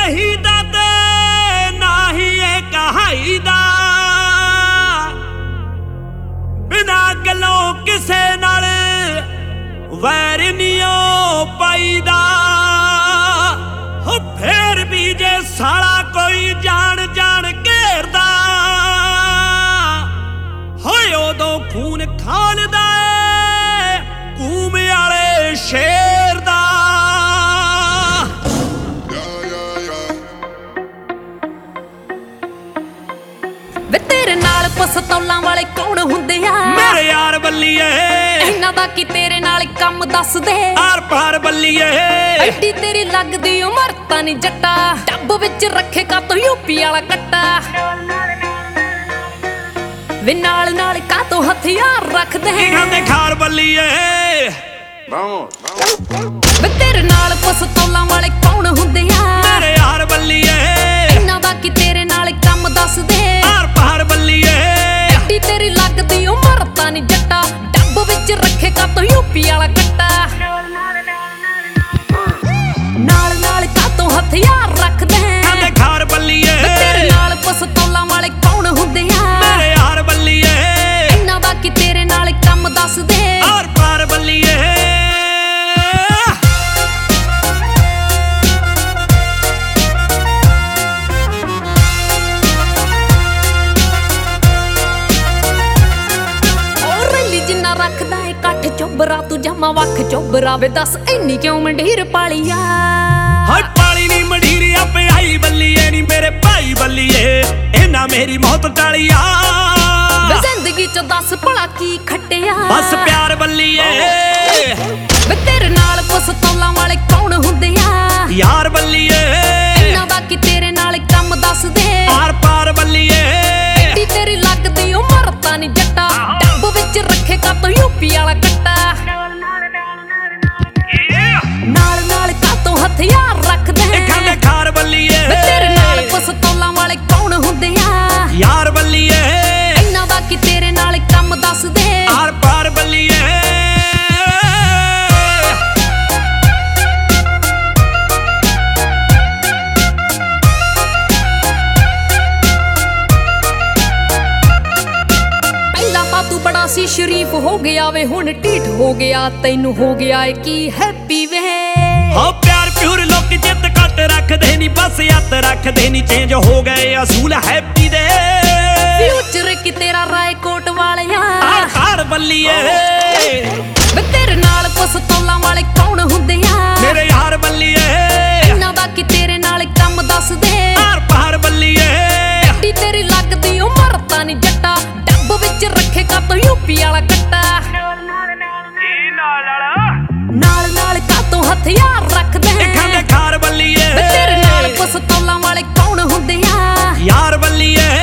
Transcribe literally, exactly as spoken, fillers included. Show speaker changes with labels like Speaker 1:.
Speaker 1: ਕਹੀਦਾ ਤੇ ਨਾ ਹੀ ਇਹ ਕਹਾਈਦਾ ਬਿਨਾ ਗੱਲੋਂ ਕਿਸੇ ਨਾਲ ਵੈਰ ਨੀ ਓ ਪਾਈਦਾ ਹੋ ਫੇਰ ਵੀ ਜੇ ਸਾਲਾ ਕੋਈ ਜਾਣ ਜਾਣ ਘੇਰਦਾ ਹੋਏ ਉਦੋਂ ਖੂਨ ਖਾਲਦਾ ਕੂਮ ਵਾਲੇ ਸ਼ੇਰ ਦਾ
Speaker 2: ਵੇ ਤੇਰੇ ਨਾਲ ਪਸਤੌਲਾਂ ਵਾਲੇ ਕੌਣ ਹੁੰਦੇ ਆ
Speaker 1: ਮੇਰੇ ਯਾਰ ਬੱਲੀਏ
Speaker 2: ਇਹਨਾਂ ਦਾ ਕੀ ਤੇਰੇ ਨਾਲ ਕੰਮ ਦੱਸ ਦੇ
Speaker 1: ਆਰ ਪਾਰ ਬੱਲੀਏ
Speaker 2: ਐਡੀ ਤੇਰੀ ਲੱਗਦੀ ਉਮਰ ਤਾਂ ਨੀ ਜੱਟਾ ਟੱਬ ਵਿੱਚ ਰੱਖੇ ਕਾਤੋਂ ਯੂਪੀ ਵਾਲਾ ਕੱਟਾ ਵੇ ਨਾਲ ਨਾਲ ਕਾਤੋਂ ਹਥਿਆਰ ਰੱਖਦੇ
Speaker 1: ਖਾਂਦੇ ਖਾਰ ਬੱਲੀਏ
Speaker 2: ਵੇ ਤੇਰੇ ਨਾਲ ਪਸਤੌਲਾਂ ਵਾਲੇ ਕੌਣ ਹੁੰਦੇ ਆ
Speaker 1: ਮੇਰੇ ਯਾਰ ਬੱਲੀਏ
Speaker 2: ਇਹਨਾਂ ਦਾ ਕੀ ਤੇਰੇ ਨਾਲ ਕੰਮ ਦੱਸ ਦੇ
Speaker 1: ਆਰ ਪਾਰ ਬੱਲੀਏ
Speaker 2: ਐਡੀ ਤੇਰੀ ਲੱਗਦੀ ਉਮਰ ਤਾਂ ਨੀ ਜੱਟਾ ਟੱਬ ਵਿੱਚ ਰੱਖੇ ਕਾਤੋਂ ਯੂਪੀ ਵਾਲਾ ਕੱਟਾ ਨਾਲ ਨਾਲ ਕਾਤੋਂ ਹਥਿਆਰ ਰੱਖਦੇ
Speaker 1: ਖਾਂਦੇ ਖਾਰ ਬੱਲੀਏ
Speaker 2: ਤੇਰੇ ਨਾਲ ਪਸਤੌਲਾਂ ਵਾਲੇ ਕੌਣ ਹੁੰਦੇ ਆ
Speaker 1: ਮੇਰੇ ਯਾਰ ਬੱਲੀਏ
Speaker 2: ਇਹਨਾਂ ਦਾ ਕੀ ਤੇਰੇ ਨਾਲ ਕੰਮ ਦੱਸ ਦੇ
Speaker 1: ਆਰ ਪਾਰ ਬੱਲੀਏ
Speaker 2: ਰੱਖਦਾ ਏ ਕੱਠ ਚੋਬਰਾ ਤੂੰ ਜਮਾ ਵੱਖ ਚੋਬਰਾ ਵੇ ਦੱਸ ਇੰਨੀ ਕਿਉਂ ਮੰਡੀਰ ਪਾਲੀਆ
Speaker 1: ਹਾਏ ਪਾਲੀ ਨੀ ਮੰਡੀਰ ਆਪੇ ਆਈ ਬੱਲੀਏ ਨੀ ਮੇਰੇ ਭਾਈ ਬੱਲੀਏ ਇਹਨਾਂ ਮੇਰੀ ਮੌਤ ਟਾਲੀਆ
Speaker 2: ਵੇ ਜ਼ਿੰਦਗੀ ਚ ਦੱਸ ਭਲਾ ਕੀ ਖੱਟਿਆ
Speaker 1: ਬਸ ਪਿਆਰ ਬੱਲੀਏ
Speaker 2: ਵੇ ਤੇਰੇ ਨਾਲ ਪਸਤੌਲਾਂ ਵਾਲੇ ਕੌਣ ਹੁੰਦੇ ਆ
Speaker 1: ਯਾਰ ਬੱਲੀਏ
Speaker 2: ਇਹਨਾਂ ਦਾ ਕੀ ਤੇਰੇ ਨਾਲ ਕੰਮ ਦੱਸ ਦੇ
Speaker 1: ਆਰ ਪਾਰ ਬੱਲੀਏ
Speaker 2: ਐਡੀ ਤੇਰੀ ਲੱਗਦੀ ਉਮਰ ਤਾਂ ਨੀ ਜੱਟਾ ਟੱਬ ਵਿੱਚ ਰੱਖੇ ਕਾਤੋਂ ਯੂਪੀ ਵਾਲਾ ਕੱਟਾ ਨਾਲ ਨਾਲ ਕਾਤੋਂ ਹਥਿਆਰ ਰੱਖਦੇ
Speaker 1: ਖਾਂਦੇ ਖਾਰ ਬੱਲੀਏ
Speaker 2: ਵੇ ਤੇਰੇ ਨਾਲ ਪਸਤੌਲਾਂ ਵਾਲੇ ਕੌਣ ਹੁੰਦੇ ਆ
Speaker 1: ਯਾਰ ਬੱਲੀਏ
Speaker 2: ਇਹਨਾਂ ਦਾ ਕੀ ਤੇਰੇ ਨਾਲ ਕੰਮ ਦੱਸ ਦੇ
Speaker 1: ਆਰ ਪਾਰ ਬੱਲੀਏ
Speaker 2: ਤੂੰ ਬੜਾ ਸੀ ਸ਼ਰੀਫ ਹੋ ਗਿਆ ਵੇ ਹੁਣ ਢੀਠ ਹੋ ਗਿਆ ਤੈਨੂੰ ਹੋ ਗਿਆ ਏ ਕੀ ਹੈਪੀ ਵੇ
Speaker 1: ਹੋ ਪਿਆਰ ਪਿਉਰ ਲੋਕ ਜਿੱਤ ਕੱਟ ਰੱਖਦੇ ਨੀ ਬਸ ਯੱਤ ਰੱਖਦੇ ਨੀ ਚੇਂਜ ਹੋ ਗਏ ਅਸੂਲ ਹੈਪੀ ਦੇ
Speaker 2: ਫਿਊਚਰ ਕੀ ਤੇਰਾ ਰਾਏਕੋਟ ਵਾਲਿਆ
Speaker 1: ਆਰ ਪਾਰ ਬੱਲੀਏ
Speaker 2: ਵੇ ਤੇਰੇ ਨਾਲ ਪਸਤੌਲਾਂ ਵਾਲੇ ਕੌਣ ਹੁੰਦੇ ਆ
Speaker 1: ਮੇਰੇ ਯਾਰ ਬੱਲੀਏ
Speaker 2: ਇਹਨਾਂ ਦਾ ਕੀ ਤੇਰੇ ਨਾਲ ਕੰਮ ਦੱਸ ਦੇ
Speaker 1: ਆਰ ਪਾਰ ਬੱਲੀਏ
Speaker 2: ਐਡੀ ਤੇਰੀ ਲੱਗਦੀ ਉਮਰ ਤਾਂ ਨੀ ਜੱਟਾ ਟੱਬ ਵਿੱਚ ਰੱਖੇ ਕਾਤੋਂ ਯੂਪੀ ਵਾਲਾ ਕੱਟਾ ਨਾਲ ਨਾਲ ਕਾਤੋਂ ਹਥਿਆਰ ਰੱਖਦੇ
Speaker 1: ਖਾਂਦੇ ਖਾਰ ਬੱਲੀਏ
Speaker 2: ਵੇ ਤੇਰੇ ਨਾਲ ਪਸਤੌਲਾਂ ਵਾਲੇ ਕੌਣ ਹੁੰਦੇ ਆ
Speaker 1: ਯਾਰ ਬੱਲੀਏ